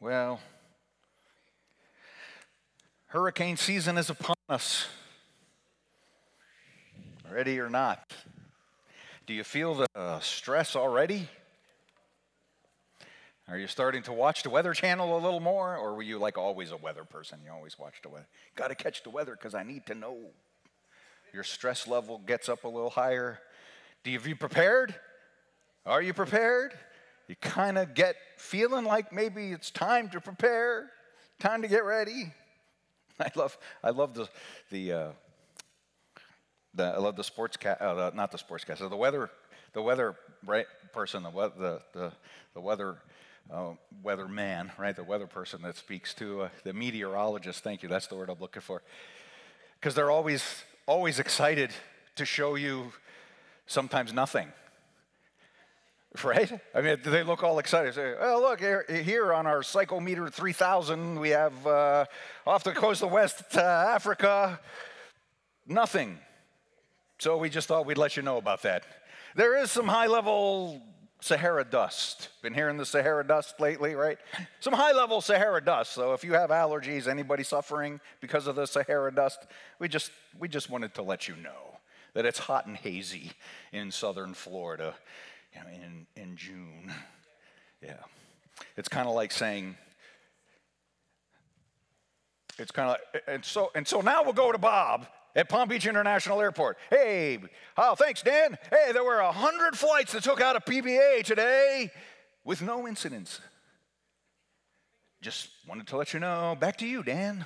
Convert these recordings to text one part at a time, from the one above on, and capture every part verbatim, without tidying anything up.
Well, hurricane season is upon us. Ready or not. Do you feel the uh, stress already? Are you starting to watch the Weather Channel a little more? Or were you like always a weather person? You always watch the weather. Got to catch the weather because I need to know. Your stress level gets up a little higher. Do you, have you prepared? Are you prepared? You kind of get feeling like maybe it's time to prepare, time to get ready. I love, I love the, the, uh, the I love the sports cat, uh, not the sportscaster, the weather, the weather right person, the the the, the weather, uh, weather man, right? The weather person that speaks to uh, the meteorologist. Thank you. That's the word I'm looking for. Because they're always, always excited to show you sometimes nothing. Right? I mean, they look all excited. Say, oh, look, here, here on our Psychometer three thousand, we have uh, off the coast of West uh, Africa, nothing. So we just thought we'd let you know about that. There is some high-level Sahara dust. Been hearing the Sahara dust lately, right? Some high-level Sahara dust. So if you have allergies, anybody suffering because of the Sahara dust, we just we just wanted to let you know that it's hot and hazy in southern Florida. You know, in, in June. Yeah. It's kind of like saying, it's kind of like, and so, and so now we'll go to Bob at Palm Beach International Airport. Hey, oh, thanks, Dan. Hey, there were one hundred flights that took out of P B A today with no incidents. Just wanted to let you know. Back to you, Dan.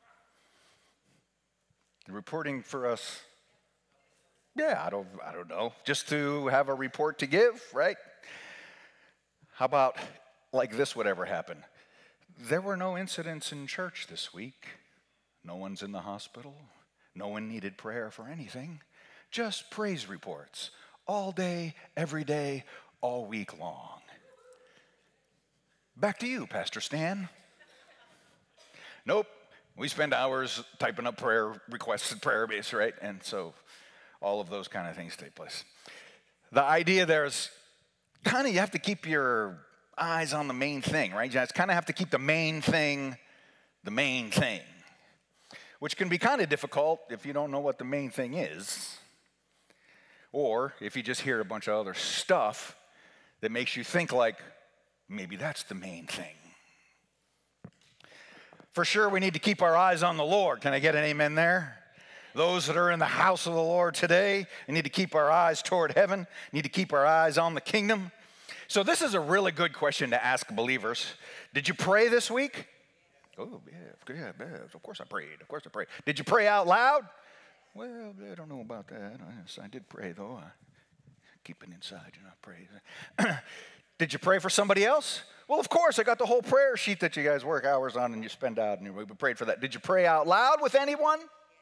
Reporting for us. Yeah, I don't, I don't know. Just to have a report to give, right? How about like this would ever happen? There were no incidents in church this week. No one's in the hospital. No one needed prayer for anything. Just praise reports all day, every day, all week long. Back to you, Pastor Stan. Nope. We spend hours typing up prayer requests and prayer base, right? And so all of those kind of things take place. The idea there is kind of you have to keep your eyes on the main thing, right? You just kind of have to keep the main thing the main thing, which can be kind of difficult if you don't know what the main thing is, or if you just hear a bunch of other stuff that makes you think like maybe that's the main thing. For sure, we need to keep our eyes on the Lord. Can I get an amen there? Those that are in the house of the Lord today, we need to keep our eyes toward heaven, need to keep our eyes on the kingdom. So this is a really good question to ask believers. Did you pray this week? Oh, yeah, yeah, yeah, of course I prayed, of course I prayed. Did you pray out loud? Well, I don't know about that. Yes, I did pray, though. I keep it inside, you know, pray. Did you pray for somebody else? Well, of course, I got the whole prayer sheet that you guys work hours on and you spend out, and we prayed for that. Did you pray out loud with anyone?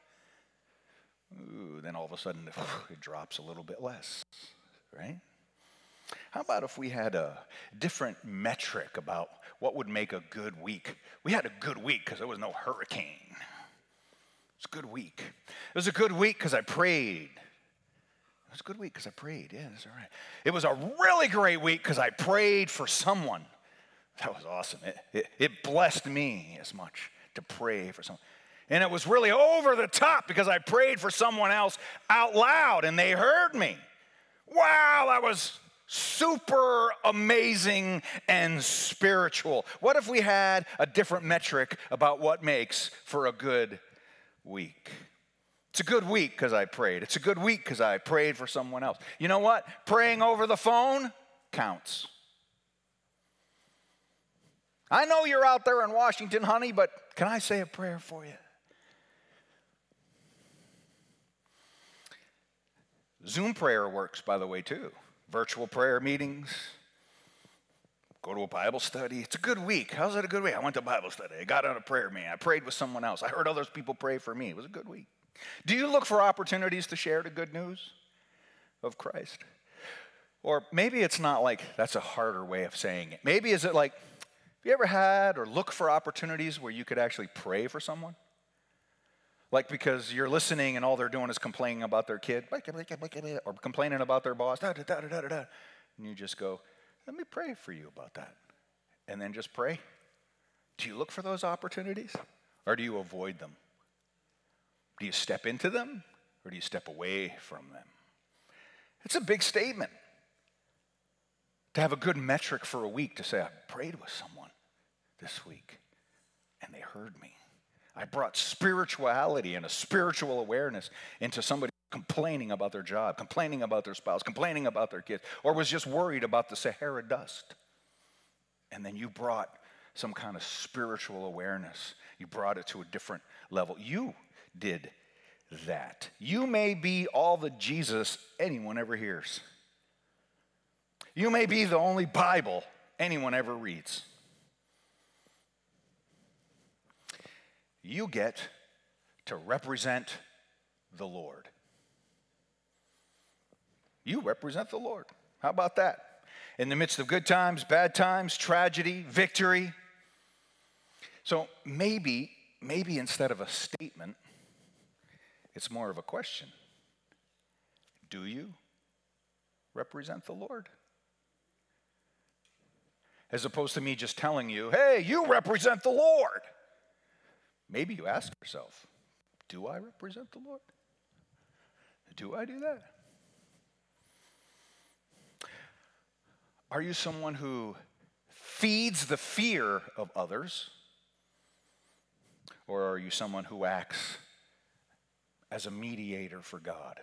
Ooh, then all of a sudden, it drops a little bit less, right? How about if we had a different metric about what would make a good week? We had a good week because there was no hurricane. It was a good week. It was a good week because I prayed. It was a good week because I prayed. Yeah, that's all right. It was a really great week because I prayed for someone. That was awesome. It, it, it blessed me as much to pray for someone. And it was really over the top because I prayed for someone else out loud and they heard me. Wow, that was super amazing and spiritual. What if we had a different metric about what makes for a good week? It's a good week because I prayed. It's a good week because I prayed for someone else. You know what? Praying over the phone counts. I know you're out there in Washington, honey, but can I say a prayer for you? Zoom prayer works, by the way, too. Virtual prayer meetings. Go to a Bible study. It's a good week. How's it a good week? I went to Bible study. I got on a prayer meeting. I prayed with someone else. I heard other people pray for me. It was a good week. Do you look for opportunities to share the good news of Christ? Or maybe it's not like, that's a harder way of saying it. Maybe is it like, have you ever had or look for opportunities where you could actually pray for someone? Like because you're listening and all they're doing is complaining about their kid, or complaining about their boss, da, da, da, da, da, da. And you just go, let me pray for you about that. And then just pray. Do you look for those opportunities, or do you avoid them? Do you step into them, or do you step away from them? It's a big statement to have a good metric for a week to say, I prayed with someone this week, and they heard me. I brought spirituality and a spiritual awareness into somebody complaining about their job, complaining about their spouse, complaining about their kids, or was just worried about the Sahara dust. And then you brought some kind of spiritual awareness. You brought it to a different level. You did that. You may be all the Jesus anyone ever hears. You may be the only Bible anyone ever reads. You get to represent the Lord. You represent the Lord. How about that? In the midst of good times, bad times, tragedy, victory. So maybe, maybe instead of a statement, it's more of a question. Do you represent the Lord? As opposed to me just telling you, hey, you represent the Lord. Maybe you ask yourself, do I represent the Lord? Do I do that? Are you someone who feeds the fear of others? Or are you someone who acts as a mediator for God?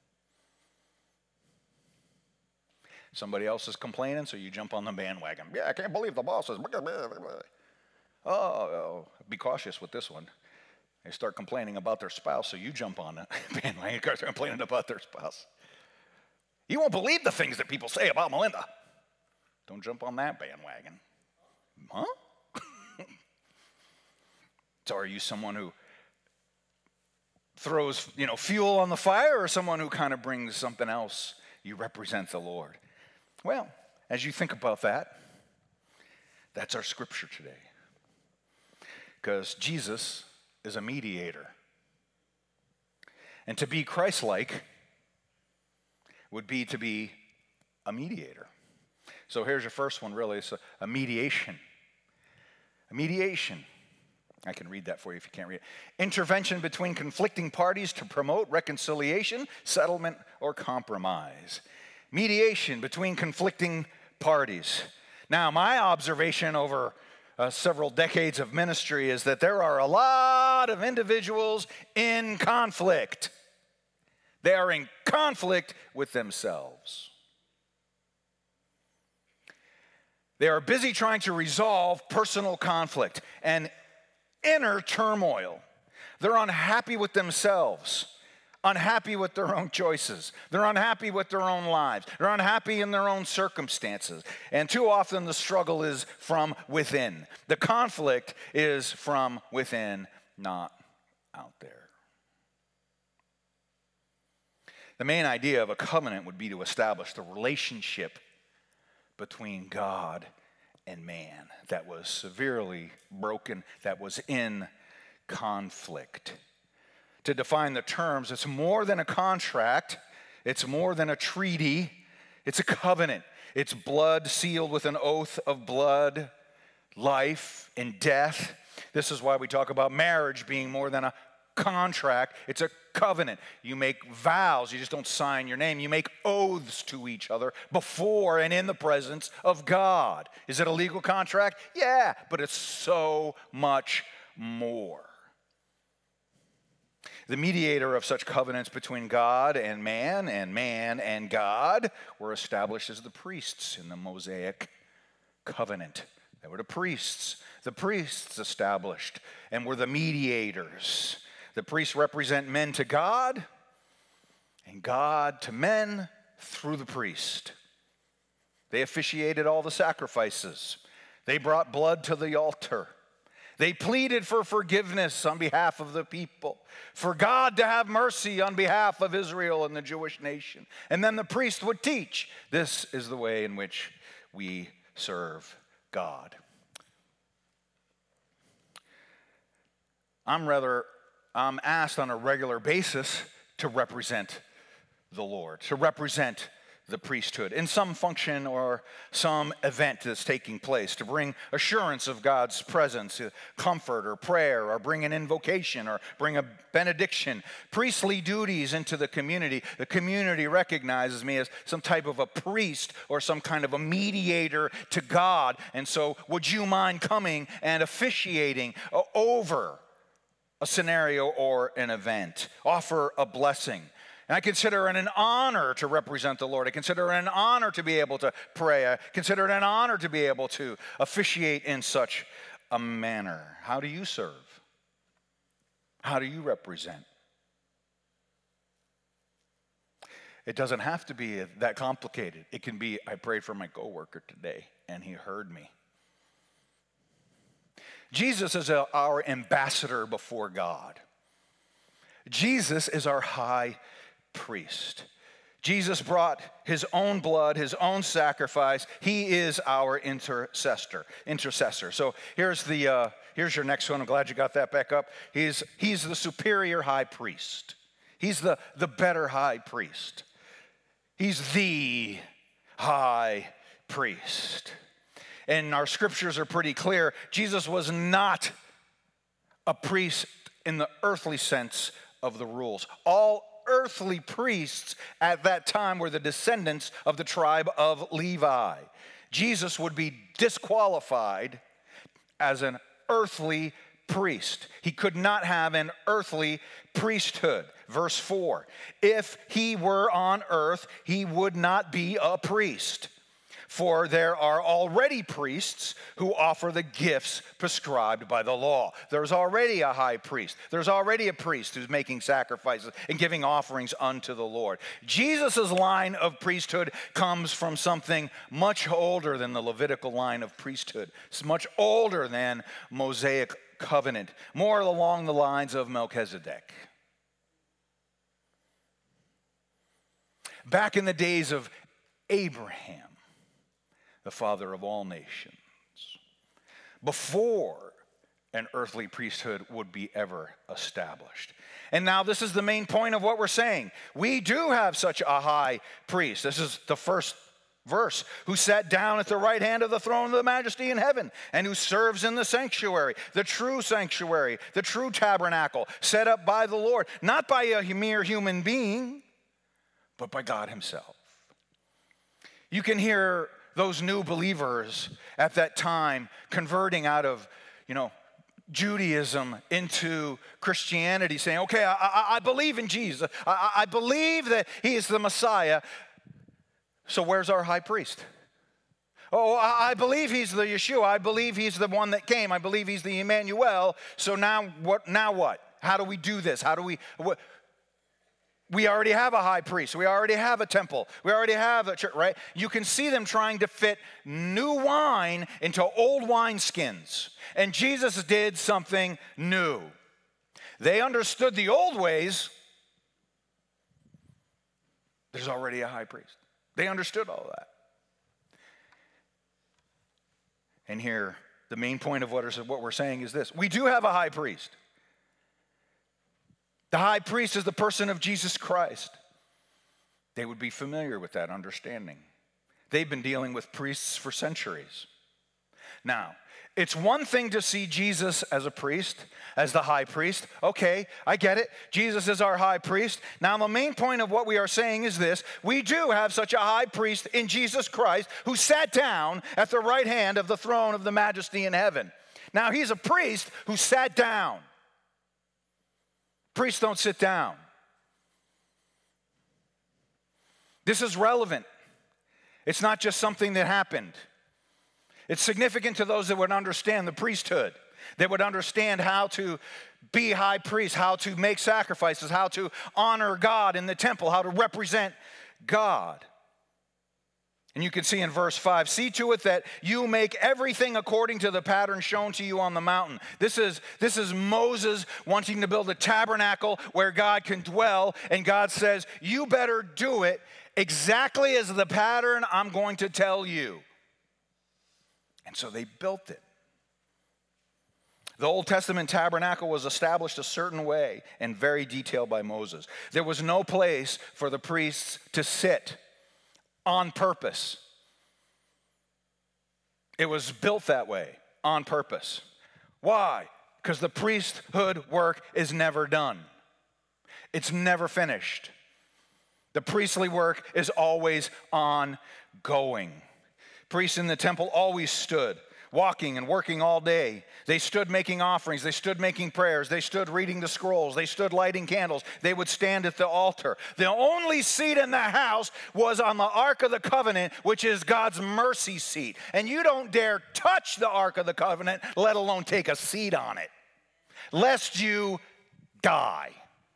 Somebody else is complaining, so you jump on the bandwagon. Yeah, I can't believe the boss is... Oh, oh, be cautious with this one. They start complaining about their spouse, so you jump on the bandwagon and start complaining about their spouse. You won't believe the things that people say about Melinda. Don't jump on that bandwagon. Huh? So are you someone who throws, you know, fuel on the fire, or someone who kind of brings something else? You represent the Lord. Well, as you think about that, that's our scripture today. Because Jesus is a mediator. And to be Christ-like would be to be a mediator. So here's your first one, really. It's a, a mediation. A mediation. I can read that for you if you can't read it. Intervention between conflicting parties to promote reconciliation, settlement, or compromise. Mediation between conflicting parties. Now, my observation over uh, several decades of ministry is that there are a lot of individuals in conflict. They are in conflict with themselves. They are busy trying to resolve personal conflict and inner turmoil. They're unhappy with themselves, unhappy with their own choices. They're unhappy with their own lives. They're unhappy in their own circumstances. And too often the struggle is from within. The conflict is from within, not out there. The main idea of a covenant would be to establish the relationship between God and man that was severely broken, that was in conflict. To define the terms, it's more than a contract, it's more than a treaty, it's a covenant. It's blood sealed with an oath of blood, life and death. This is why we talk about marriage being more than a contract. It's a covenant. You make vows. You just don't sign your name. You make oaths to each other before and in the presence of God. Is it a legal contract? Yeah, but it's so much more. The mediator of such covenants between God and man, and man and God, were established as the priests in the Mosaic covenant. They were the priests. The priests established and were the mediators. The priests represent men to God and God to men through the priest. They officiated all the sacrifices. They brought blood to the altar. They pleaded for forgiveness on behalf of the people, for God to have mercy on behalf of Israel and the Jewish nation. And then the priest would teach, this is the way in which we serve God. I'm rather, I'm asked on a regular basis to represent the Lord, to represent the priesthood in some function or some event that's taking place to bring assurance of God's presence, comfort or prayer, or bring an invocation or bring a benediction. Priestly duties into the community. The community recognizes me as some type of a priest or some kind of a mediator to God. And so would you mind coming and officiating over a scenario or an event? Offer a blessing. And I consider it an honor to represent the Lord. I consider it an honor to be able to pray. I consider it an honor to be able to officiate in such a manner. How do you serve? How do you represent? It doesn't have to be that complicated. It can be, I prayed for my coworker today, and he heard me. Jesus is our ambassador before God. Jesus is our high priest. Jesus brought his own blood, his own sacrifice. He is our intercessor. Intercessor. So here's the uh, here's your next one. I'm glad you got that back up. He's he's the superior high priest. He's the the better high priest. He's the high priest. And our scriptures are pretty clear. Jesus was not a priest in the earthly sense of the rules. All earthly priests at that time were the descendants of the tribe of Levi. Jesus would be disqualified as an earthly priest. He could not have an earthly priesthood. Verse four, if he were on earth, he would not be a priest. For there are already priests who offer the gifts prescribed by the law. There's already a high priest. There's already a priest who's making sacrifices and giving offerings unto the Lord. Jesus' line of priesthood comes from something much older than the Levitical line of priesthood. It's much older than Mosaic covenant, more along the lines of Melchizedek. Back in the days of Abraham, the father of all nations, before an earthly priesthood would be ever established. And now this is the main point of what we're saying. We do have such a high priest. This is the first verse, who sat down at the right hand of the throne of the majesty in heaven, and who serves in the sanctuary, the true sanctuary, the true tabernacle, set up by the Lord, not by a mere human being, but by God himself. You can hear those new believers at that time converting out of, you know, Judaism into Christianity, saying, okay, I, I, I believe in Jesus. I, I believe that he is the Messiah. So where's our high priest? Oh, I, I believe he's the Yeshua. I believe he's the one that came. I believe he's the Emmanuel. So now what? Now what? How do we do this? How do we... What, We already have a high priest. We already have a temple. We already have a church, right? You can see them trying to fit new wine into old wineskins. And Jesus did something new. They understood the old ways. There's already a high priest. They understood all that. And here, the main point of what we're saying is this. We do have a high priest. The high priest is the person of Jesus Christ. They would be familiar with that understanding. They've been dealing with priests for centuries. Now, it's one thing to see Jesus as a priest, as the high priest. Okay, I get it. Jesus is our high priest. Now, the main point of what we are saying is this. We do have such a high priest in Jesus Christ who sat down at the right hand of the throne of the majesty in heaven. Now, he's a priest who sat down. Priests don't sit down. This is relevant. It's not just something that happened. It's significant to those that would understand the priesthood, that would understand how to be high priests, how to make sacrifices, how to honor God in the temple, how to represent God. And you can see in verse five, see to it that you make everything according to the pattern shown to you on the mountain. This is, this is Moses wanting to build a tabernacle where God can dwell. And God says, you better do it exactly as the pattern I'm going to tell you. And so they built it. The Old Testament tabernacle was established a certain way and very detailed by Moses. There was no place for the priests to sit on purpose. It was built that way on purpose. Why? Because the priesthood work is never done. It's never finished. The priestly work is always ongoing. Priests in the temple always stood, walking and working all day. They stood making offerings. They stood making prayers. They stood reading the scrolls. They stood lighting candles. They would stand at the altar. The only seat in the house was on the Ark of the Covenant, which is God's mercy seat. And you don't dare touch the Ark of the Covenant, let alone take a seat on it, lest you die.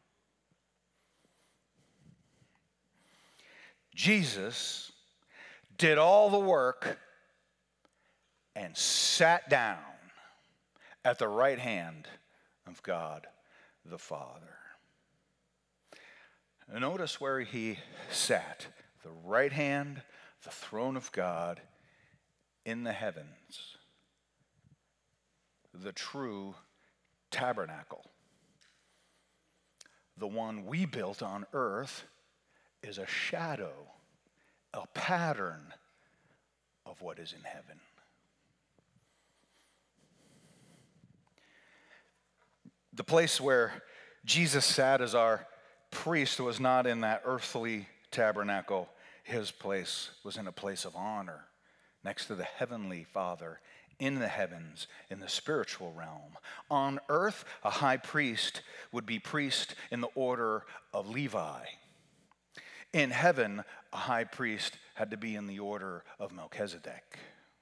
Jesus did all the work and sat down at the right hand of God the Father. Notice where he sat, the right hand, the throne of God in the heavens, the true tabernacle. The one we built on earth is a shadow, a pattern of what is in heaven. The place where Jesus sat as our priest was not in that earthly tabernacle. His place was in a place of honor next to the heavenly Father in the heavens, in the spiritual realm. On earth, a high priest would be priest in the order of Levi. In heaven, a high priest had to be in the order of Melchizedek.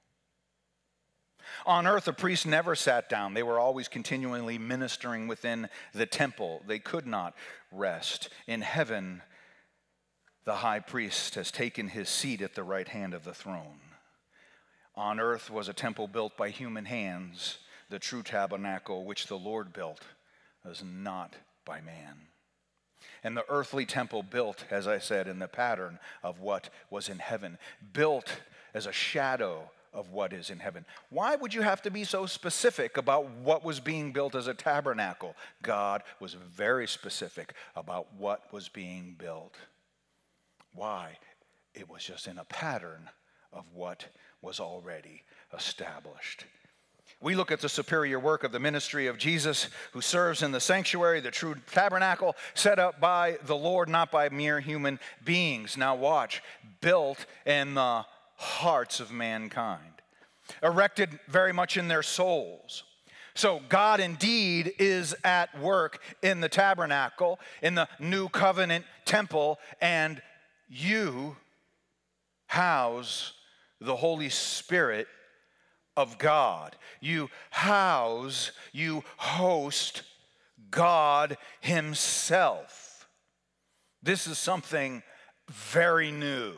On earth, a priest never sat down. They were always continually ministering within the temple. They could not rest. In heaven, the high priest has taken his seat at the right hand of the throne. On earth was a temple built by human hands. The true tabernacle which the Lord built was not by man. And the earthly temple built, as I said, in the pattern of what was in heaven, built as a shadow of what is in heaven. Why would you have to be so specific about what was being built as a tabernacle? God was very specific about what was being built. Why? It was just in a pattern of what was already established. We look at the superior work of the ministry of Jesus, who serves in the sanctuary, the true tabernacle, set up by the Lord, not by mere human beings. Now watch, built in the hearts of mankind, erected very much in their souls. So God indeed is at work in the tabernacle, in the new covenant temple, and you house the Holy Spirit of God. You house, you host God himself. This is something very new.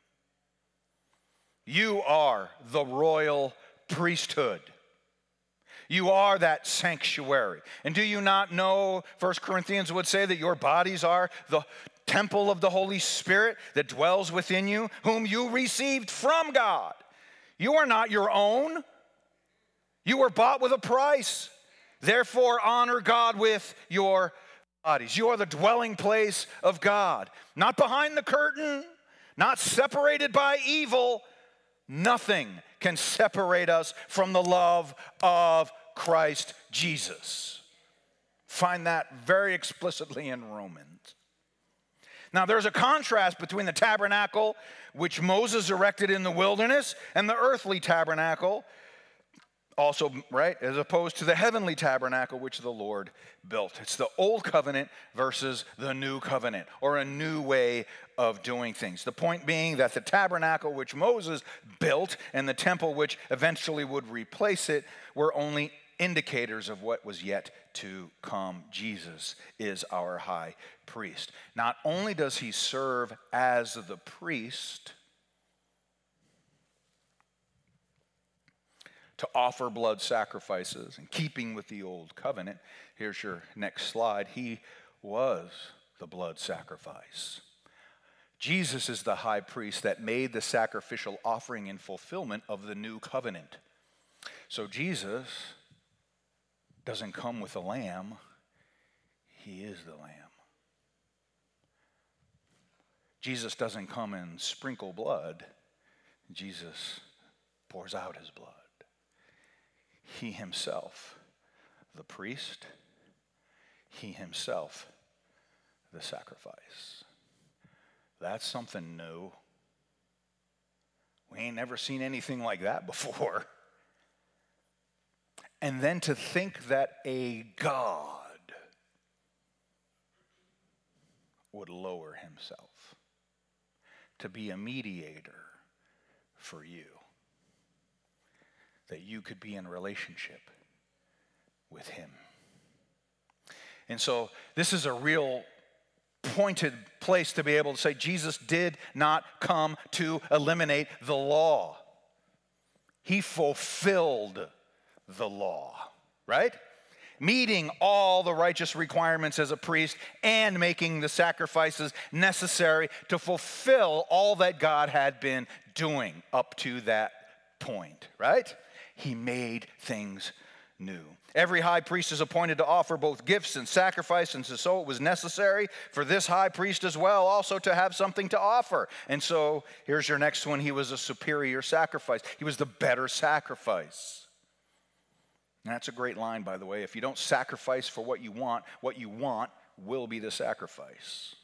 You are the royal priesthood. You are that sanctuary. And do you not know, First Corinthians would say that your bodies are the temple of the Holy Spirit that dwells within you, whom you received from God. You are not your own. You were bought with a price. Therefore, honor God with your bodies. You are the dwelling place of God. Not behind the curtain, not separated by evil. Nothing can separate us from the love of Christ Jesus. Find that very explicitly in Romans. Now, there's a contrast between the tabernacle which Moses erected in the wilderness and the earthly tabernacle, also, right, as opposed to the heavenly tabernacle which the Lord built. It's the old covenant versus the new covenant, or a new way of doing things. The point being that the tabernacle which Moses built and the temple which eventually would replace it were only indicators of what was yet to come. Jesus is our high priest. Not only does he serve as the priest to offer blood sacrifices in keeping with the old covenant, here's your next slide, he was the blood sacrifice. Jesus is the high priest that made the sacrificial offering in fulfillment of the new covenant. So Jesus doesn't come with a lamb, he is the lamb. Jesus doesn't come and sprinkle blood. Jesus pours out his blood. He himself, the priest, he himself, the sacrifice. That's something new. We ain't never seen anything like that before. And then to think that a God would lower himself to be a mediator for you, that you could be in relationship with him. And so this is a real pointed place to be able to say Jesus did not come to eliminate the law. He fulfilled the law, right? Meeting all the righteous requirements as a priest and making the sacrifices necessary to fulfill all that God had been doing up to that point, right? He made things new. Every high priest is appointed to offer both gifts and sacrifice, and so it was necessary for this high priest as well also to have something to offer. And so here's your next one. He was a superior sacrifice. He was the better sacrifice. And that's a great line, by the way. If you don't sacrifice for what you want, what you want will be the sacrifice.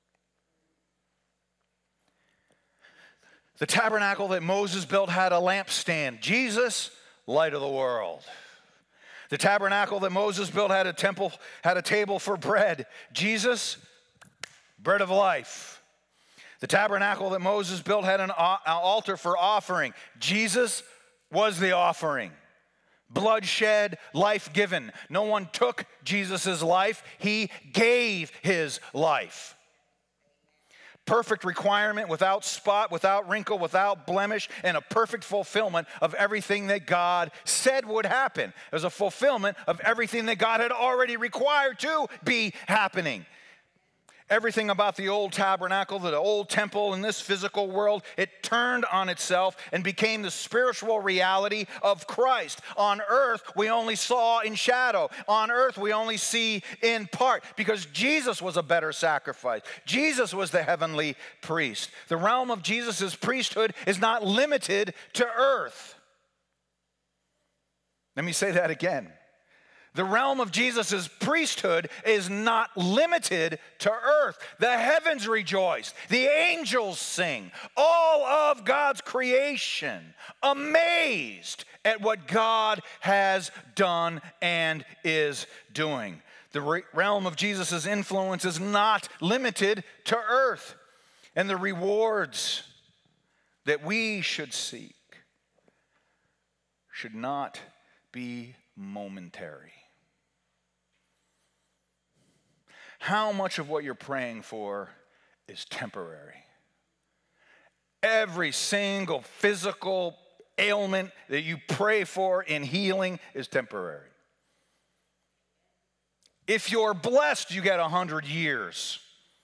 The tabernacle that Moses built had a lampstand. Jesus, light of the world. The tabernacle that Moses built had a temple, had a table for bread. Jesus, bread of life. The tabernacle that Moses built had an altar for offering. Jesus was the offering. Blood shed, life given. No one took Jesus' life. He gave his life. Perfect requirement, without spot, without wrinkle, without blemish, and a perfect fulfillment of everything that God said would happen. It was a fulfillment of everything that God had already required to be happening. Everything about the old tabernacle, the old temple in this physical world, it turned on itself and became the spiritual reality of Christ. On earth, we only saw in shadow. On earth, we only see in part because Jesus was a better sacrifice. Jesus was the heavenly priest. The realm of Jesus' priesthood is not limited to earth. Let me say that again. The realm of Jesus' priesthood is not limited to earth. The heavens rejoice. The angels sing. All of God's creation amazed at what God has done and is doing. The re- realm of Jesus' influence is not limited to earth. And the rewards that we should seek should not be momentary. How much of what you're praying for is temporary? Every single physical ailment that you pray for in healing is temporary. If you're blessed, you get a hundred years.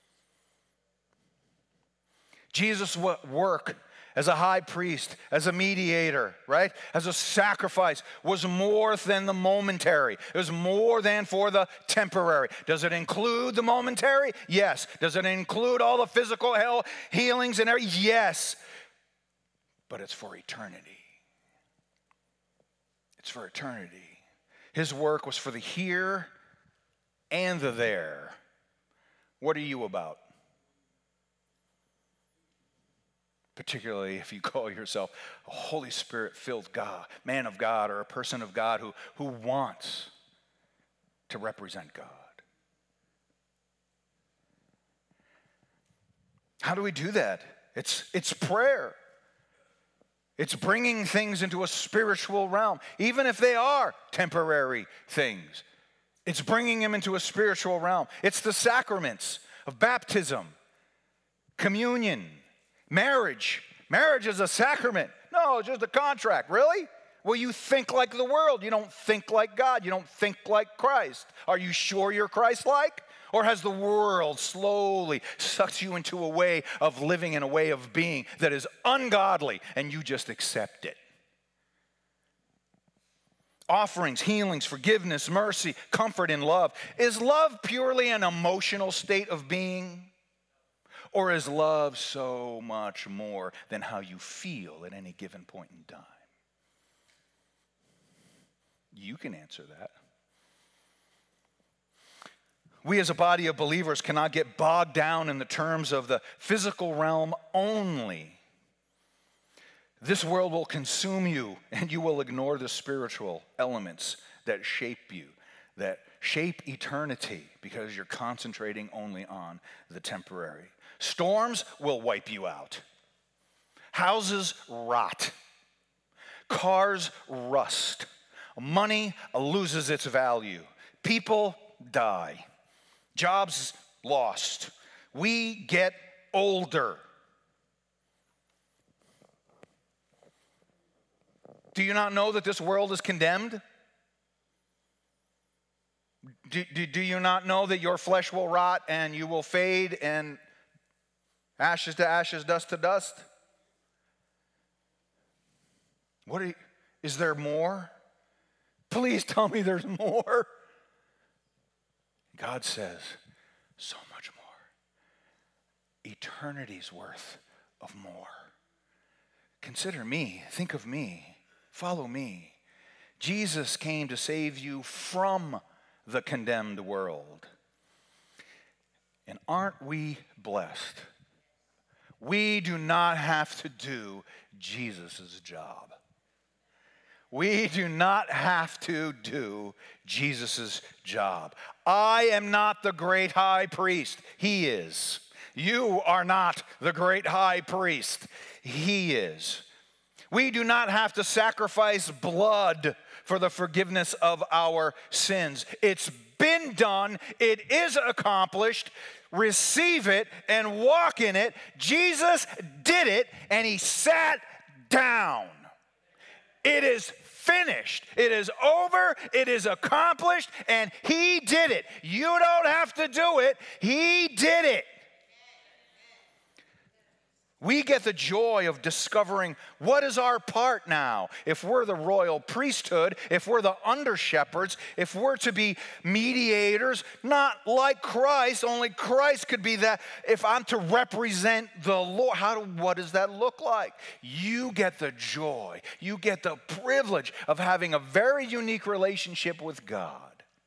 Jesus' work as a high priest, as a mediator, right? As a sacrifice was more than the momentary. It was more than for the temporary. Does it include the momentary? Yes. Does it include all the physical health, healings and everything? Yes. But it's for eternity. It's for eternity. His work was for the here and the there. What are you about? Particularly if you call yourself a Holy Spirit-filled God, man of God, or a person of God who, who wants to represent God. How do we do that? It's, it's prayer. It's bringing things into a spiritual realm, even if they are temporary things. It's bringing them into a spiritual realm. It's the sacraments of baptism, communion, marriage. Marriage is a sacrament. No, it's just a contract. Really? Well, you think like the world. You don't think like God. You don't think like Christ. Are you sure you're Christ-like? Or has the world slowly sucked you into a way of living and a way of being that is ungodly and you just accept it? Offerings, healings, forgiveness, mercy, comfort, and love. Is love purely an emotional state of being? Or is love so much more than how you feel at any given point in time? You can answer that. We as a body of believers cannot get bogged down in the terms of the physical realm only. This world will consume you, and you will ignore the spiritual elements that shape you, that shape eternity, because you're concentrating only on the temporary. Storms will wipe you out. Houses rot. Cars rust. Money loses its value. People die. Jobs lost. We get older. Do you not know that this world is condemned? Do, do, do you not know that your flesh will rot and you will fade and ashes to ashes, dust to dust? What are you, is there more? Please tell me there's more. God says, so much more. Eternity's worth of more. Consider me, think of me, follow me. Jesus came to save you from the condemned world. And aren't we blessed? We do not have to do Jesus' job. We do not have to do Jesus' job. I am not the great high priest. He is. You are not the great high priest. He is. We do not have to sacrifice blood for the forgiveness of our sins. It's been done. It is accomplished. Receive it and walk in it. Jesus did it, and he sat down. It is finished. It is over. It is accomplished, and he did it. You don't have to do it. He did it. We get the joy of discovering what is our part now. If we're the royal priesthood, if we're the under-shepherds, if we're to be mediators, not like Christ, only Christ could be that. If I'm to represent the Lord, how do, what does that look like? You get the joy. You get the privilege of having a very unique relationship with God.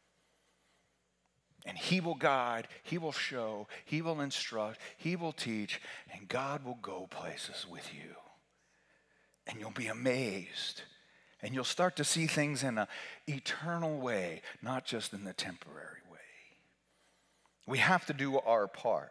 And he will guide, he will show, he will instruct, he will teach, and God will go places with you. And you'll be amazed. And you'll start to see things in an eternal way, not just in the temporary way. We have to do our part.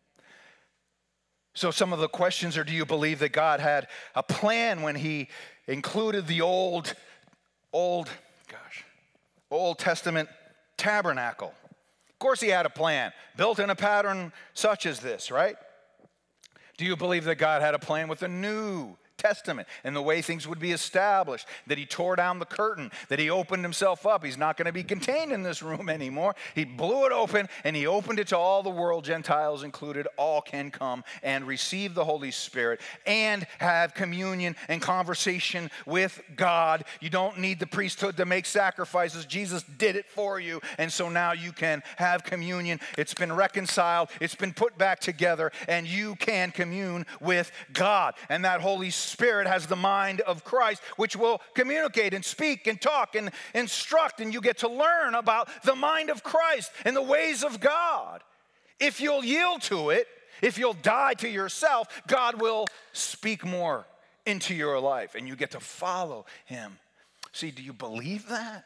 So some of the questions are, do you believe that God had a plan when he included the old, old, gosh, Old Testament tabernacle? Of course he had a plan, built in a pattern such as this, right? Do you believe that God had a plan with the New Testament and the way things would be established, that he tore down the curtain, that he opened himself up? He's not going to be contained in this room anymore. He blew it open and he opened it to all the world, Gentiles included. All can come and receive the Holy Spirit and have communion and conversation with God. You don't need the priesthood to make sacrifices. Jesus did it for you, and so now you can have communion. It's been reconciled. It's been put back together, and you can commune with God. And that Holy Spirit Spirit has the mind of Christ, which will communicate and speak and talk and instruct, and you get to learn about the mind of Christ and the ways of God. If you'll yield to it, if you'll die to yourself, God will speak more into your life, and you get to follow him. See, do you believe that?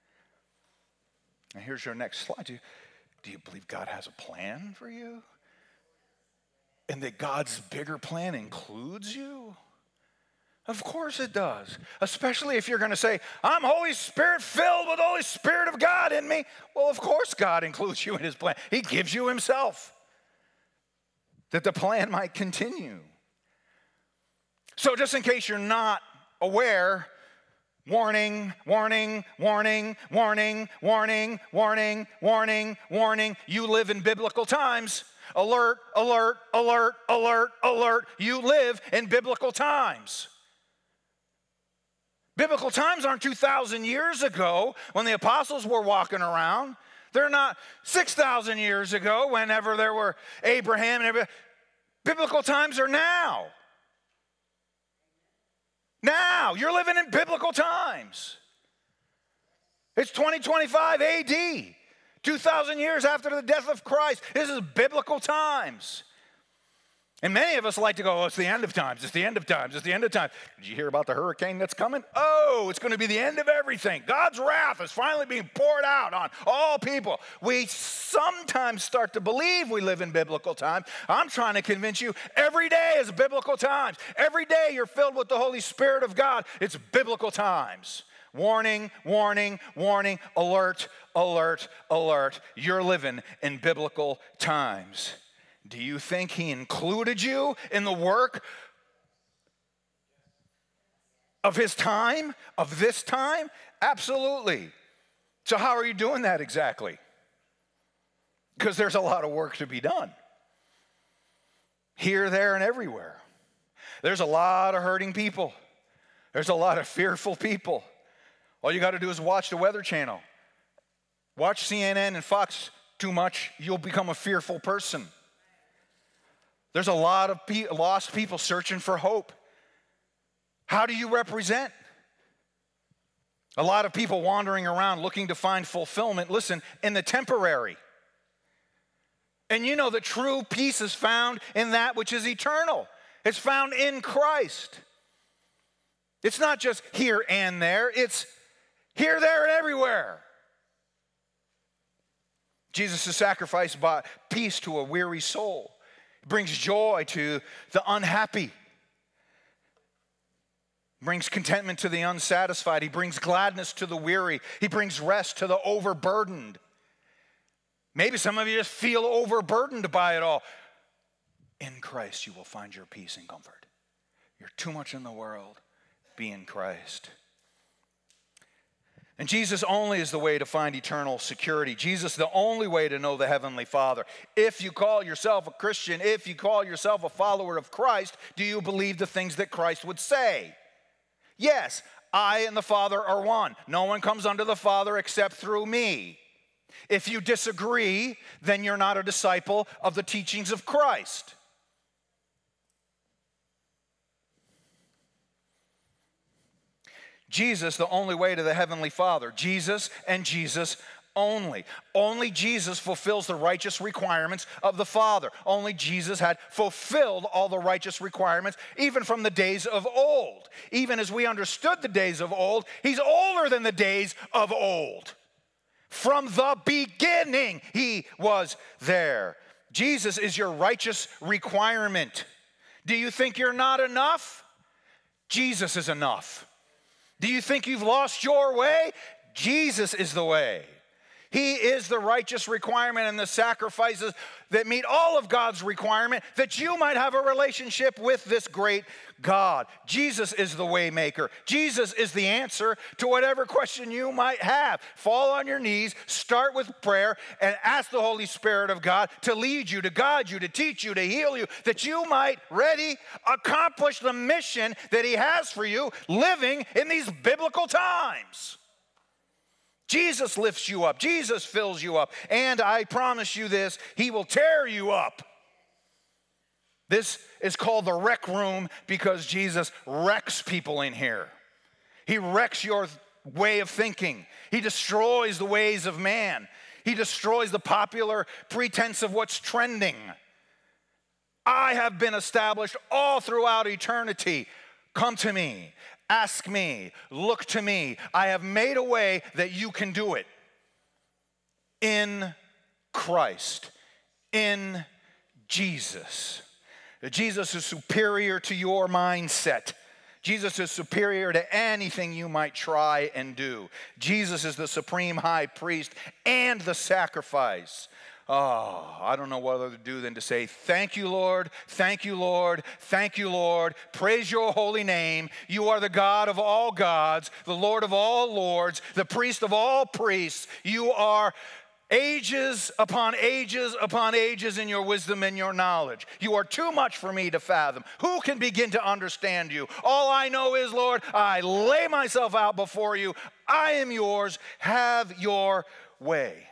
And here's your next slide. Do you, do you believe God has a plan for you? And that God's bigger plan includes you? Of course it does, especially if you're going to say, I'm Holy Spirit filled with the Holy Spirit of God in me. Well, of course God includes you in his plan. He gives you himself that the plan might continue. So just in case you're not aware, warning, warning, warning, warning, warning, warning, warning, warning, you live in biblical times. Alert, alert, alert, alert, alert. You live in biblical times. Biblical times aren't two thousand years ago when the apostles were walking around. They're not six thousand years ago whenever there were Abraham and everybody. Biblical times are now. Now, you're living in biblical times. It's twenty twenty-five A D, two thousand years after the death of Christ. This is biblical times. And many of us like to go, oh, it's the end of times, it's the end of times, it's the end of times. Did you hear about the hurricane that's coming? Oh, it's going to be the end of everything. God's wrath is finally being poured out on all people. We sometimes start to believe we live in biblical times. I'm trying to convince you every day is biblical times. Every day you're filled with the Holy Spirit of God. It's biblical times. Warning, warning, warning, alert, alert, alert. You're living in biblical times. Do you think he included you in the work of his time, of this time? Absolutely. So how are you doing that exactly? Because there's a lot of work to be done. Here, there, and everywhere. There's a lot of hurting people. There's a lot of fearful people. All you got to do is watch the Weather Channel. Watch C N N and Fox too much, you'll become a fearful person. There's a lot of pe- lost people searching for hope. How do you represent? A lot of people wandering around looking to find fulfillment, listen, in the temporary. And you know that true peace is found in that which is eternal. It's found in Christ. It's not just here and there. It's here, there, and everywhere. Jesus' sacrifice brought peace to a weary soul. It brings joy to the unhappy. He brings contentment to the unsatisfied. He brings gladness to the weary. He brings rest to the overburdened. Maybe some of you just feel overburdened by it all. In Christ, you will find your peace and comfort. You're too much in the world. Be in Christ. And Jesus only is the way to find eternal security. Jesus is the only way to know the Heavenly Father. If you call yourself a Christian, if you call yourself a follower of Christ, do you believe the things that Christ would say? Yes, I and the Father are one. No one comes unto the Father except through me. If you disagree, then you're not a disciple of the teachings of Christ. Jesus, the only way to the Heavenly Father. Jesus and Jesus only. Only Jesus fulfills the righteous requirements of the Father. Only Jesus had fulfilled all the righteous requirements, even from the days of old. Even as we understood the days of old, he's older than the days of old. From the beginning, he was there. Jesus is your righteous requirement. Do you think you're not enough? Jesus is enough. Do you think you've lost your way? Jesus is the way. He is the righteous requirement and the sacrifices that meet all of God's requirement that you might have a relationship with this great God. Jesus is the way maker. Jesus is the answer to whatever question you might have. Fall on your knees, start with prayer, and ask the Holy Spirit of God to lead you, to guide you, to teach you, to heal you, that you might ready accomplish the mission that he has for you living in these biblical times. Jesus lifts you up. Jesus fills you up. And I promise you this, he will tear you up. This is called the rec room because Jesus wrecks people in here. He wrecks your way of thinking. He destroys the ways of man. He destroys the popular pretense of what's trending. I have been established all throughout eternity. Come to me. Ask me, look to me. I have made a way that you can do it. In Christ, in Jesus. Jesus is superior to your mindset. Jesus is superior to anything you might try and do. Jesus is the supreme high priest and the sacrifice. Oh, I don't know what other to do than to say, thank you, Lord, thank you, Lord, thank you, Lord. Praise your holy name. You are the God of all gods, the Lord of all lords, the priest of all priests. You are ages upon ages upon ages in your wisdom and your knowledge. You are too much for me to fathom. Who can begin to understand you? All I know is, Lord, I lay myself out before you. I am yours. Have your way.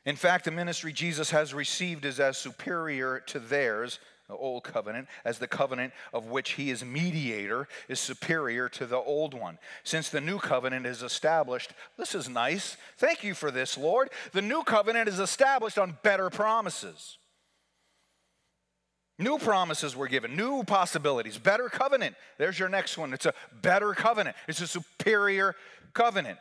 In fact, the ministry Jesus has received is as superior to theirs, the old covenant, as the covenant of which he is mediator is superior to the old one. Since the new covenant is established, this is nice. Thank you for this, Lord. The new covenant is established on better promises. New promises were given, new possibilities, better covenant. There's your next one. It's a better covenant. It's a superior covenant.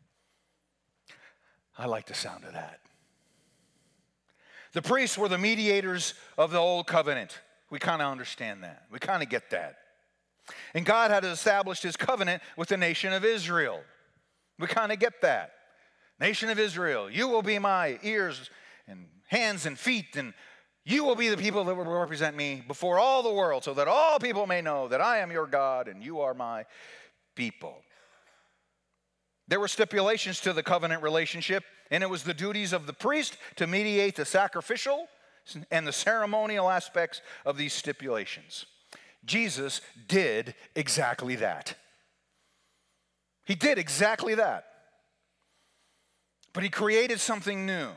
I like the sound of that. The priests were the mediators of the old covenant. We kind of understand that. We kind of get that. And God had established his covenant with the nation of Israel. We kind of get that. Nation of Israel, you will be my ears and hands and feet, and you will be the people that will represent me before all the world, so that all people may know that I am your God and you are my people. There were stipulations to the covenant relationship, and it was the duties of the priest to mediate the sacrificial and the ceremonial aspects of these stipulations. Jesus did exactly that. He did exactly that. But he created something new.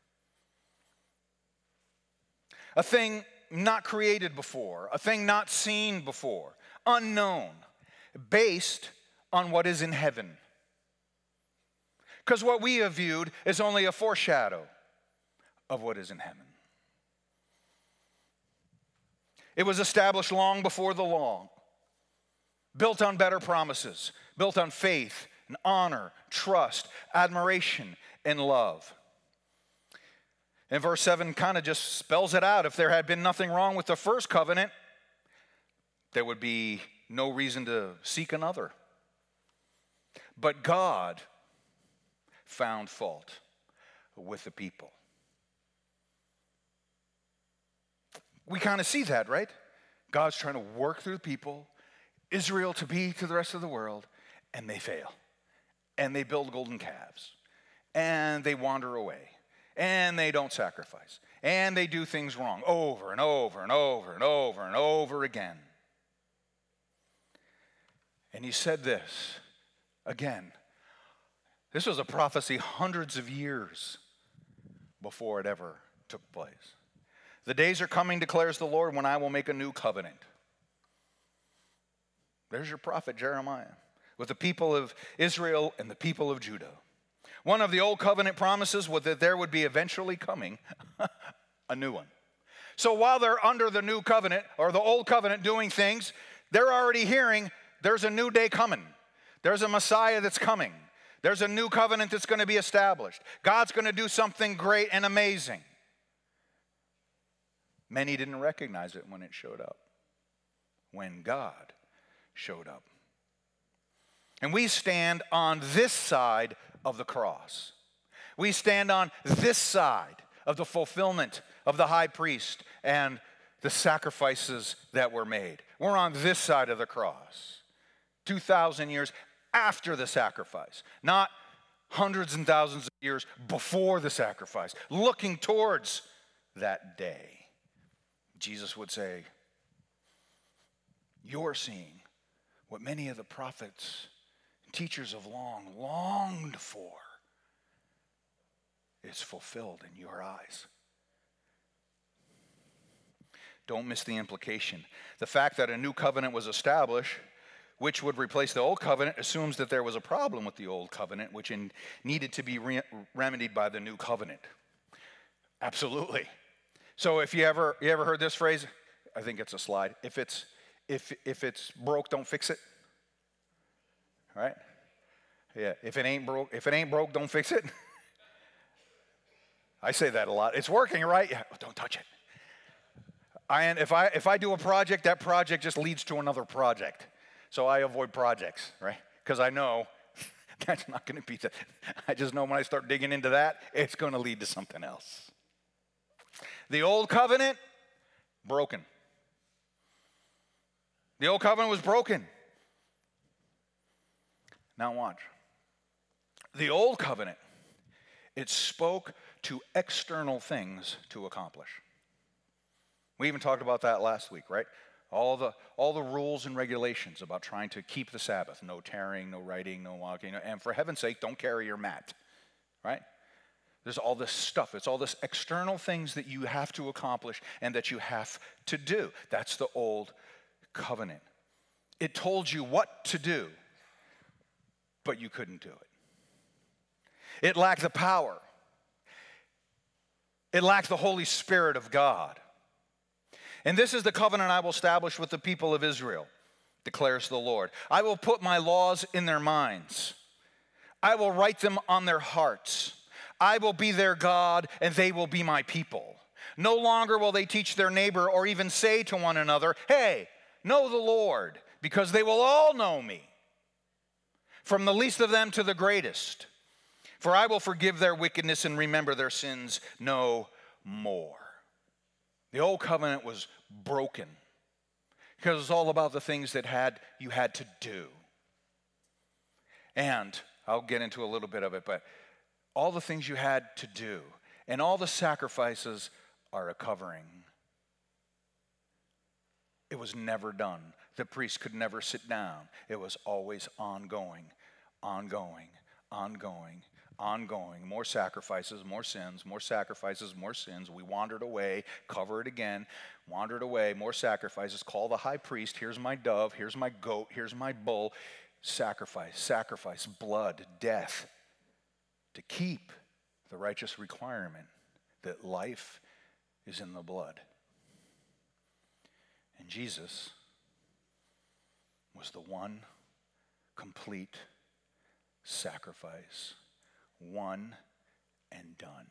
A thing not created before, a thing not seen before, unknown, based on what is in heaven. Because what we have viewed is only a foreshadow of what is in heaven. It was established long before the law, built on better promises, built on faith and honor, trust, admiration, and love. And verse seven kind of just spells it out. If there had been nothing wrong with the first covenant, there would be no reason to seek another. But God found fault with the people. We kind of see that, right? God's trying to work through the people, Israel to be to the rest of the world, and they fail. And they build golden calves. And they wander away. And they don't sacrifice. And they do things wrong over and over and over and over and over again. And he said this again. This was a prophecy hundreds of years before it ever took place. The days are coming, declares the Lord, when I will make a new covenant. There's your prophet Jeremiah, with the people of Israel and the people of Judah. One of the old covenant promises was that there would be eventually coming a new one. So while they're under the new covenant or the old covenant doing things, they're already hearing there's a new day coming. There's a Messiah that's coming. There's a new covenant that's going to be established. God's going to do something great and amazing. Many didn't recognize it when it showed up. When God showed up. And we stand on this side of the cross. We stand on this side of the fulfillment of the high priest and the sacrifices that were made. We're on this side of the cross. two thousand years after the sacrifice, not hundreds and thousands of years before the sacrifice, looking towards that day. Jesus would say, you're seeing what many of the prophets and teachers of long longed for is fulfilled in your eyes. Don't miss the implication. The fact that a new covenant was established, which would replace the old covenant, assumes that there was a problem with the old covenant, which in, needed to be re- remedied by the new covenant. Absolutely. So if you ever you ever heard this phrase, I think it's a slide. If it's if if it's broke, don't fix it. All right? Yeah. If it ain't broke, if it ain't broke, don't fix it. I say that a lot. It's working, right? Yeah. Oh, don't touch it. I if I if I do a project, that project just leads to another project. So I avoid projects, right? Because I know that's not going to be the, I just know when I start digging into that, it's going to lead to something else. The old covenant, broken. The old covenant was broken. Now watch. The old covenant, it spoke to external things to accomplish. We even talked about that last week, right? All the all the rules and regulations about trying to keep the Sabbath. No tearing, no writing, no walking. And for heaven's sake, don't carry your mat, right? There's all this stuff. It's all this external things that you have to accomplish and that you have to do. That's the old covenant. It told you what to do, but you couldn't do it. It lacked the power. It lacked the Holy Spirit of God. And this is the covenant I will establish with the people of Israel, declares the Lord. I will put my laws in their minds. I will write them on their hearts. I will be their God, and they will be my people. No longer will they teach their neighbor or even say to one another, hey, know the Lord, because they will all know me, from the least of them to the greatest. For I will forgive their wickedness and remember their sins no more. The old covenant was broken because it was all about the things that had you had to do. And I'll get into a little bit of it, but all the things you had to do and all the sacrifices are a covering. It was never done. The priest could never sit down. It was always ongoing, ongoing, ongoing, ongoing. More sacrifices, more sins, more sacrifices, more sins. We wandered away, cover it again, wandered away, more sacrifices. Call the high priest. Here's my dove. Here's my goat. Here's my bull. Sacrifice, sacrifice, blood, death. To keep the righteous requirement that life is in the blood. And Jesus was the one complete sacrifice, one and done.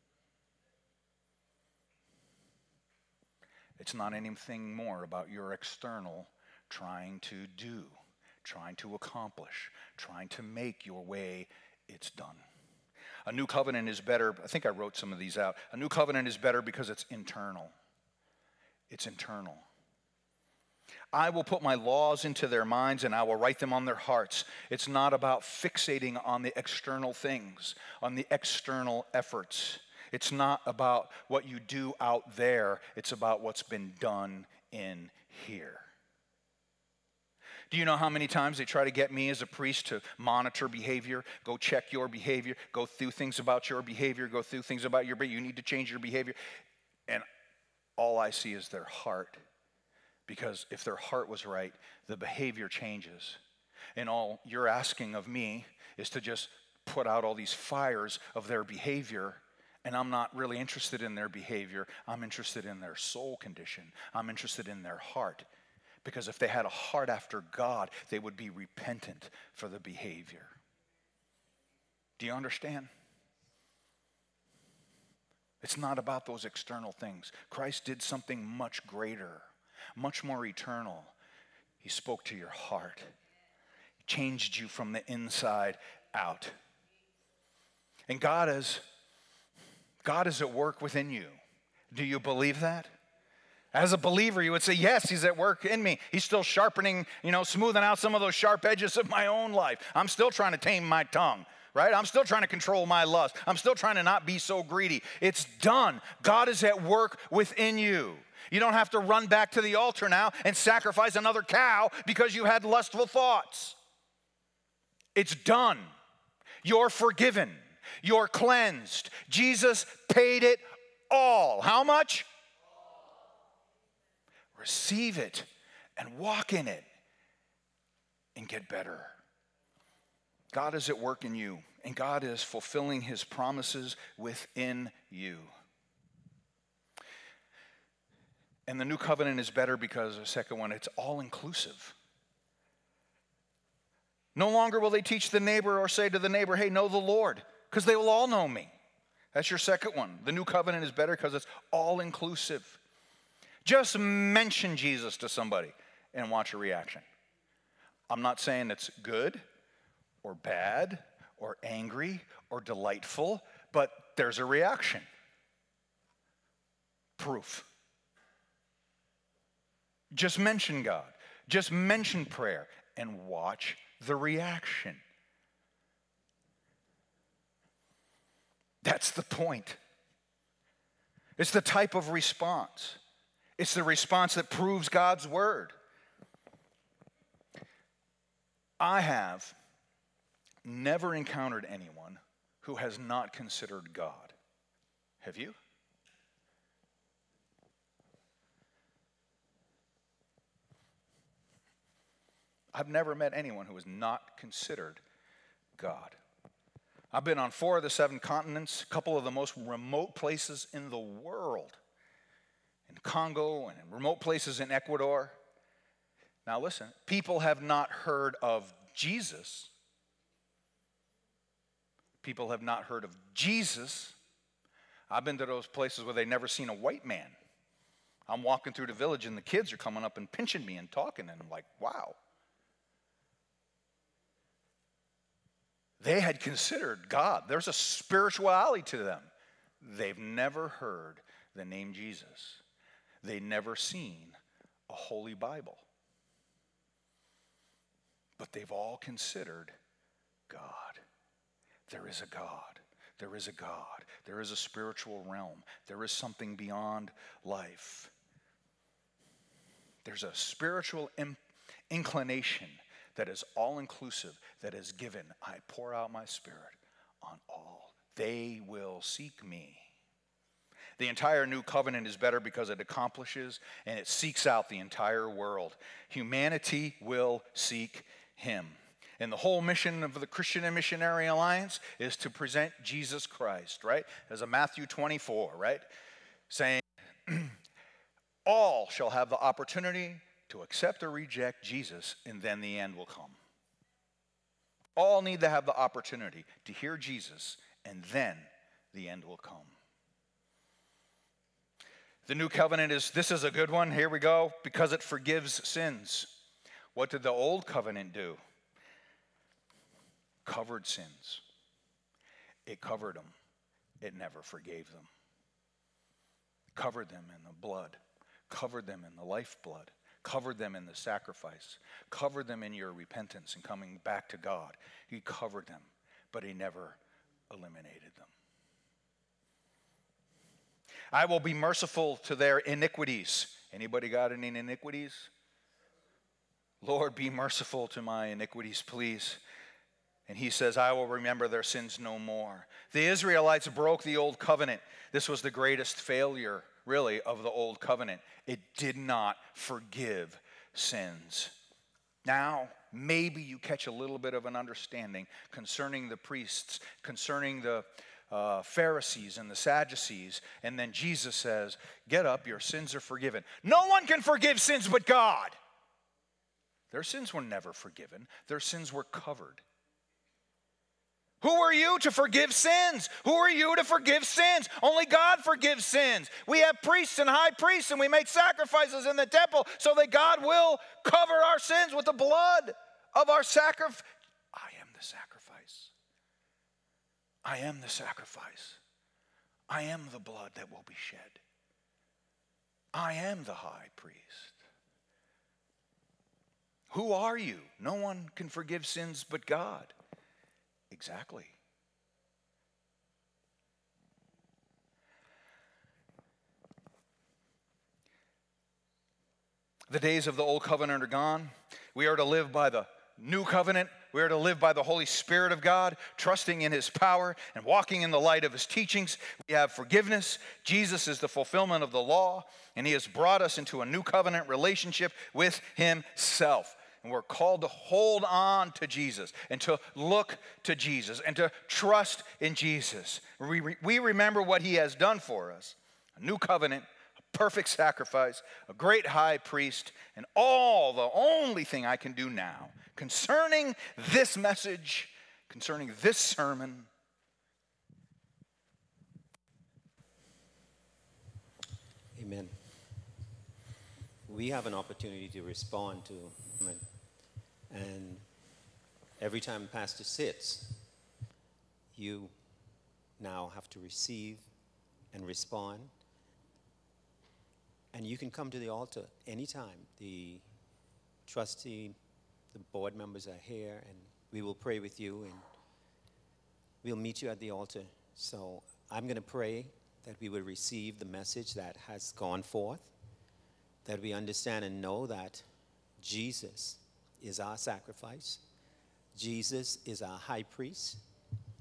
It's not anything more about your external trying to do, trying to accomplish, trying to make your way. It's done. A new covenant is better. I think I wrote some of these out. A new covenant is better because it's internal. It's internal. I will put my laws into their minds and I will write them on their hearts. It's not about fixating on the external things, on the external efforts. It's not about what you do out there. It's about what's been done in here. Do you know how many times they try to get me as a priest to monitor behavior, go check your behavior, go through things about your behavior, go through things about your behavior, you need to change your behavior. And all I see is their heart. Because if their heart was right, the behavior changes. And all you're asking of me is to just put out all these fires of their behavior, and I'm not really interested in their behavior. I'm interested in their soul condition. I'm interested in their heart. Because if they had a heart after God, they would be repentant for the behavior. Do you understand? It's not about those external things. Christ did something much greater, much more eternal. He spoke to your heart. He changed you from the inside out. And God is, God is at work within you. Do you believe that? As a believer, you would say, yes, he's at work in me. He's still sharpening, you know, smoothing out some of those sharp edges of my own life. I'm still trying to tame my tongue, right? I'm still trying to control my lust. I'm still trying to not be so greedy. It's done. God is at work within you. You don't have to run back to the altar now and sacrifice another cow because you had lustful thoughts. It's done. You're forgiven. You're cleansed. Jesus paid it all. How much? Receive it and walk in it and get better. God is at work in you, and God is fulfilling his promises within you. And the new covenant is better because, the second one, it's all-inclusive. No longer will they teach the neighbor or say to the neighbor, hey, know the Lord, because they will all know me. That's your second one. The new covenant is better because it's all-inclusive. Just mention Jesus to somebody and watch a reaction. I'm not saying it's good or bad or angry or delightful, but there's a reaction. Proof. Just mention God. Just mention prayer and watch the reaction. That's the point. It's the type of response. It's the response that proves God's word. I have never encountered anyone who has not considered God. Have you? I've never met anyone who has not considered God. I've been on four of the seven continents, a couple of the most remote places in the world, in Congo and in remote places in Ecuador. Now listen, people have not heard of Jesus. People have not heard of Jesus. I've been to those places where they've never seen a white man. I'm walking through the village and the kids are coming up and pinching me and talking, and I'm like, wow. They had considered God. There's a spirituality to them. They've never heard the name Jesus. They've never seen a holy Bible. But they've all considered God. There is a God. There is a God. There is a spiritual realm. There is something beyond life. There's a spiritual in- inclination that is all-inclusive, that is given. I pour out my Spirit on all. They will seek me. The entire new covenant is better because it accomplishes and it seeks out the entire world. Humanity will seek him. And the whole mission of the Christian and Missionary Alliance is to present Jesus Christ, right? As a Matthew twenty-four, right? Saying, all shall have the opportunity to accept or reject Jesus, and then the end will come. All need to have the opportunity to hear Jesus, and then the end will come. The new covenant is, this is a good one, here we go, because it forgives sins. What did the old covenant do? Covered sins. It covered them. It never forgave them. Covered them in the blood. Covered them in the lifeblood. Covered them in the sacrifice. Covered them in your repentance and coming back to God. He covered them, but he never eliminated them. I will be merciful to their iniquities. Anybody got any iniquities? Lord, be merciful to my iniquities, please. And he says, I will remember their sins no more. The Israelites broke the old covenant. This was the greatest failure, really, of the old covenant. It did not forgive sins. Now, maybe you catch a little bit of an understanding concerning the priests, concerning the uh, Pharisees and the Sadducees. And then Jesus says, get up, your sins are forgiven. No one can forgive sins but God. Their sins were never forgiven. Their sins were covered. Who are you to forgive sins? Who are you to forgive sins? Only God forgives sins. We have priests and high priests, and we make sacrifices in the temple so that God will cover our sins with the blood of our sacrifice. I am the sacrifice. I am the sacrifice. I am the blood that will be shed. I am the high priest. Who are you? No one can forgive sins but God. Exactly. The days of the old covenant are gone. We are to live by the new covenant. We are to live by the Holy Spirit of God, trusting in his power and walking in the light of his teachings. We have forgiveness. Jesus is the fulfillment of the law, and he has brought us into a new covenant relationship with himself. And we're called to hold on to Jesus and to look to Jesus and to trust in Jesus. We, re- we remember what he has done for us. A new covenant, a perfect sacrifice, a great high priest, and all the only thing I can do now concerning this message, concerning this sermon. Amen. We have an opportunity to respond to him. And every time Pastor sits, you now have to receive and respond. And you can come to the altar anytime. The trustee, the board members are here, and we will pray with you, and we'll meet you at the altar. So I'm going to pray that we will receive the message that has gone forth, that we understand and know that Jesus is our sacrifice. Jesus is our high priest.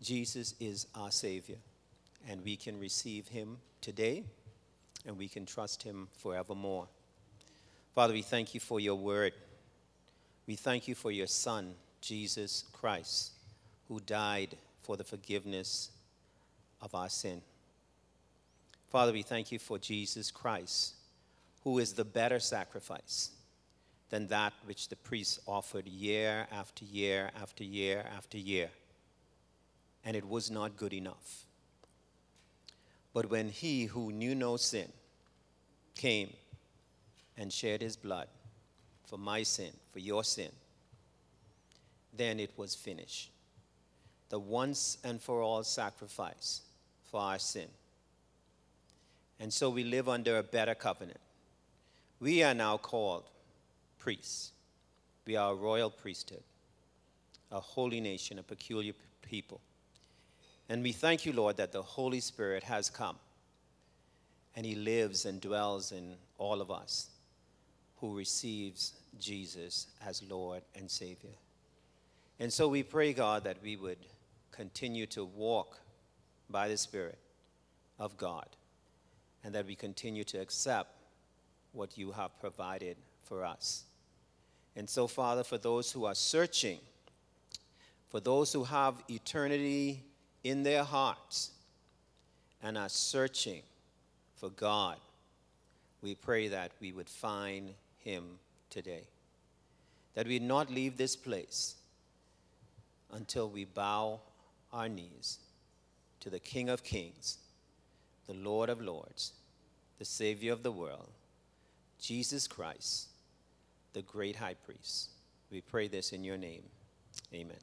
Jesus is our Savior, and we can receive him today, and we can trust him forevermore. Father, we thank you for your word. We thank you for your Son, Jesus Christ, who died for the forgiveness of our sin. Father, we thank you for Jesus Christ, who is the better sacrifice than that which the priests offered year after year after year after year. And it was not good enough. But when he who knew no sin came and shed his blood for my sin, for your sin, then it was finished. The once and for all sacrifice for our sin. And so we live under a better covenant. We are now called priests. We are a royal priesthood, a holy nation, a peculiar people. And we thank you, Lord, that the Holy Spirit has come, and he lives and dwells in all of us who receives Jesus as Lord and Savior. And so we pray, God, that we would continue to walk by the Spirit of God, and that we continue to accept what you have provided for us. And so, Father, for those who are searching, for those who have eternity in their hearts and are searching for God, we pray that we would find him today. That we not leave this place until we bow our knees to the King of Kings, the Lord of Lords, the Savior of the world, Jesus Christ, the great high priest. We pray this in your name. Amen.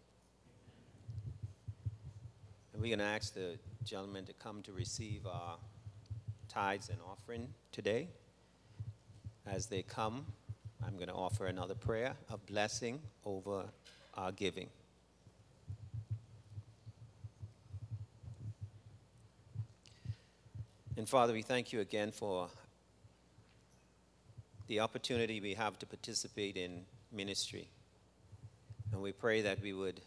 And we're going to ask the gentleman to come to receive our tithes and offering today. As they come, I'm going to offer another prayer of blessing over our giving. And Father, we thank you again for the opportunity we have to participate in ministry. And we pray that we would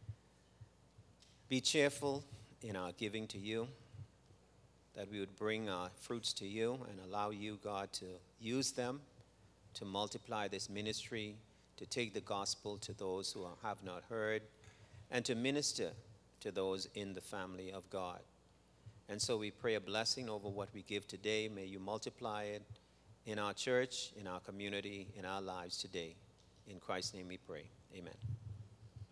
be cheerful in our giving to you, that we would bring our fruits to you and allow you, God, to use them to multiply this ministry, to take the gospel to those who have not heard, and to minister to those in the family of God. And so we pray a blessing over what we give today. May you multiply it in our church, in our community, in our lives today. In Christ's name we pray. Amen.